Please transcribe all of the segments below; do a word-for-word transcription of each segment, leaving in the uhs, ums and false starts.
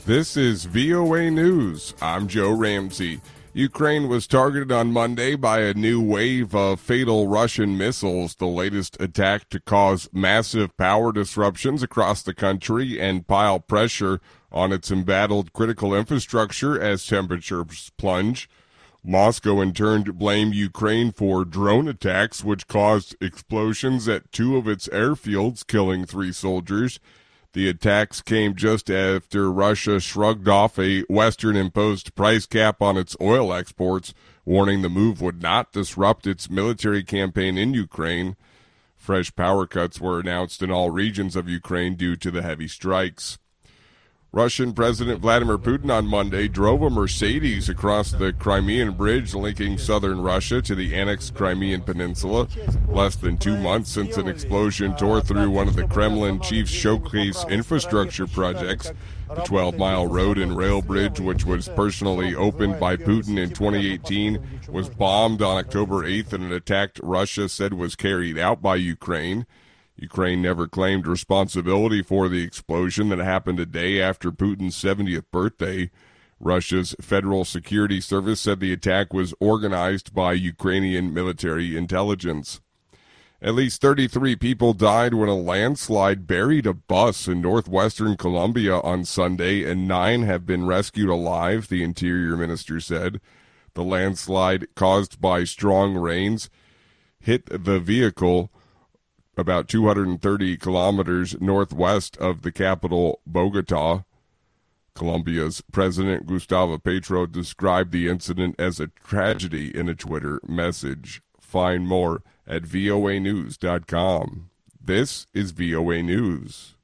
This is V O A News. I'm Joe Ramsey. Ukraine was targeted on Monday by a new wave of fatal Russian missiles, the latest attack to cause massive power disruptions across the country and pile pressure on its embattled critical infrastructure as temperatures plunge. Moscow in turn blamed Ukraine for drone attacks, which caused explosions at two of its airfields, killing three soldiers. The attacks came just after Russia shrugged off a Western-imposed price cap on its oil exports, warning the move would not disrupt its military campaign in Ukraine. Fresh power cuts were announced in all regions of Ukraine due to the heavy strikes. Russian President Vladimir Putin on Monday drove a Mercedes across the Crimean Bridge linking southern Russia to the annexed Crimean Peninsula, less than two months since an explosion tore through one of the Kremlin chief's showcase infrastructure projects. The twelve-mile road and rail bridge, which was personally opened by Putin in twenty eighteen, was bombed on October eighth in an attack Russia said was carried out by Ukraine. Ukraine never claimed responsibility for the explosion that happened a day after Putin's seventieth birthday. Russia's Federal Security Service said the attack was organized by Ukrainian military intelligence. At least thirty-three people died when a landslide buried a bus in northwestern Colombia on Sunday, and nine have been rescued alive, the Interior Minister said. The landslide, caused by strong rains, hit the vehicle about two hundred thirty kilometers northwest of the capital, Bogota. Colombia's President Gustavo Petro described the incident as a tragedy in a Twitter message. Find more at V O A news dot com. This is V O A News.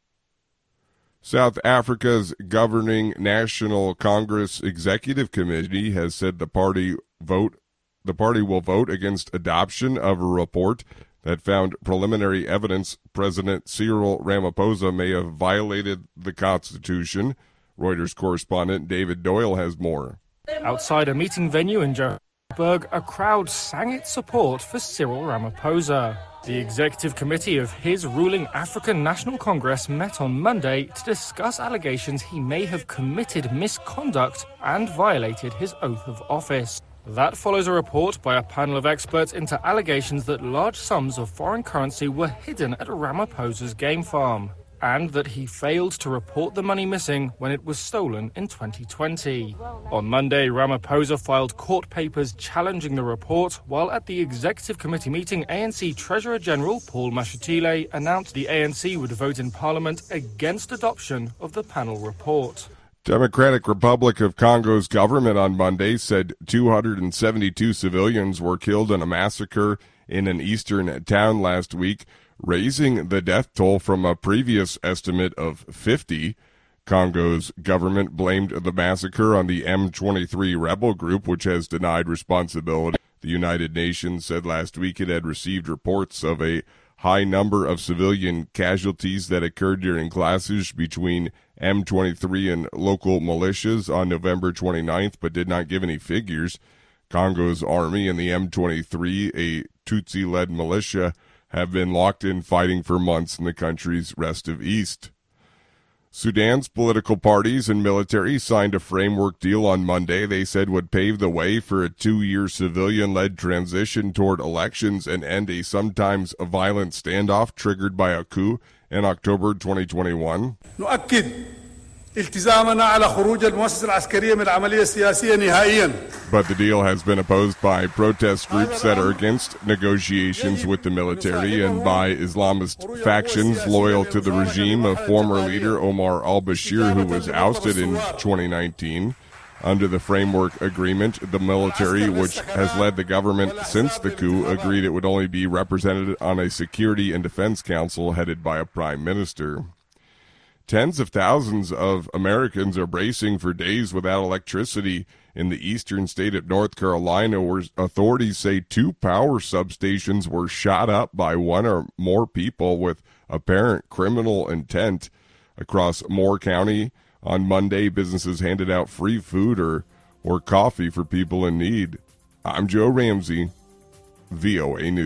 South Africa's governing National Congress Executive Committee has said the party vote the party will vote against adoption of a report that found preliminary evidence President Cyril Ramaphosa may have violated the Constitution. Reuters correspondent David Doyle has more. Outside a meeting venue in Johannesburg, a crowd sang its support for Cyril Ramaphosa. The executive committee of his ruling African National Congress met on Monday to discuss allegations he may have committed misconduct and violated his oath of office. That follows a report by a panel of experts into allegations that large sums of foreign currency were hidden at Ramaphosa's game farm, and that he failed to report the money missing when it was stolen in twenty twenty. On Monday, Ramaphosa filed court papers challenging the report, while at the Executive Committee meeting, A N C Treasurer General Paul Mashatile announced the A N C would vote in Parliament against adoption of the panel report. Democratic Republic of Congo's government on Monday said two hundred seventy-two civilians were killed in a massacre in an eastern town last week, raising the death toll from a previous estimate of fifty. Congo's government blamed the massacre on the M twenty-three rebel group, which has denied responsibility. The United Nations said last week it had received reports of a high number of civilian casualties that occurred during clashes between M twenty-three and local militias on November twenty-ninth, but did not give any figures. Congo's army and the M twenty-three, a Tutsi-led militia, have been locked in fighting for months in the country's restive east. Sudan's political parties and military signed a framework deal on Monday they said would pave the way for a two-year civilian-led transition toward elections and end a sometimes violent standoff triggered by a coup in October twenty twenty-one. التزامنا على خروج المؤسسة العسكرية من العملية السياسية نهائيا. But the deal has been opposed by protest groups that are against negotiations with the military and by Islamist factions loyal to the regime of former leader Omar al-Bashir, who was ousted in twenty nineteen. Under the framework agreement, the military, which has led the government since the coup, agreed it would only be represented on a Security and Defense Council headed by a prime minister. Tens of thousands of Americans are bracing for days without electricity in the eastern state of North Carolina, where authorities say two power substations were shot up by one or more people with apparent criminal intent. Across Moore County on Monday, businesses handed out free food or, or coffee for people in need. I'm Joe Ramsey, V O A News.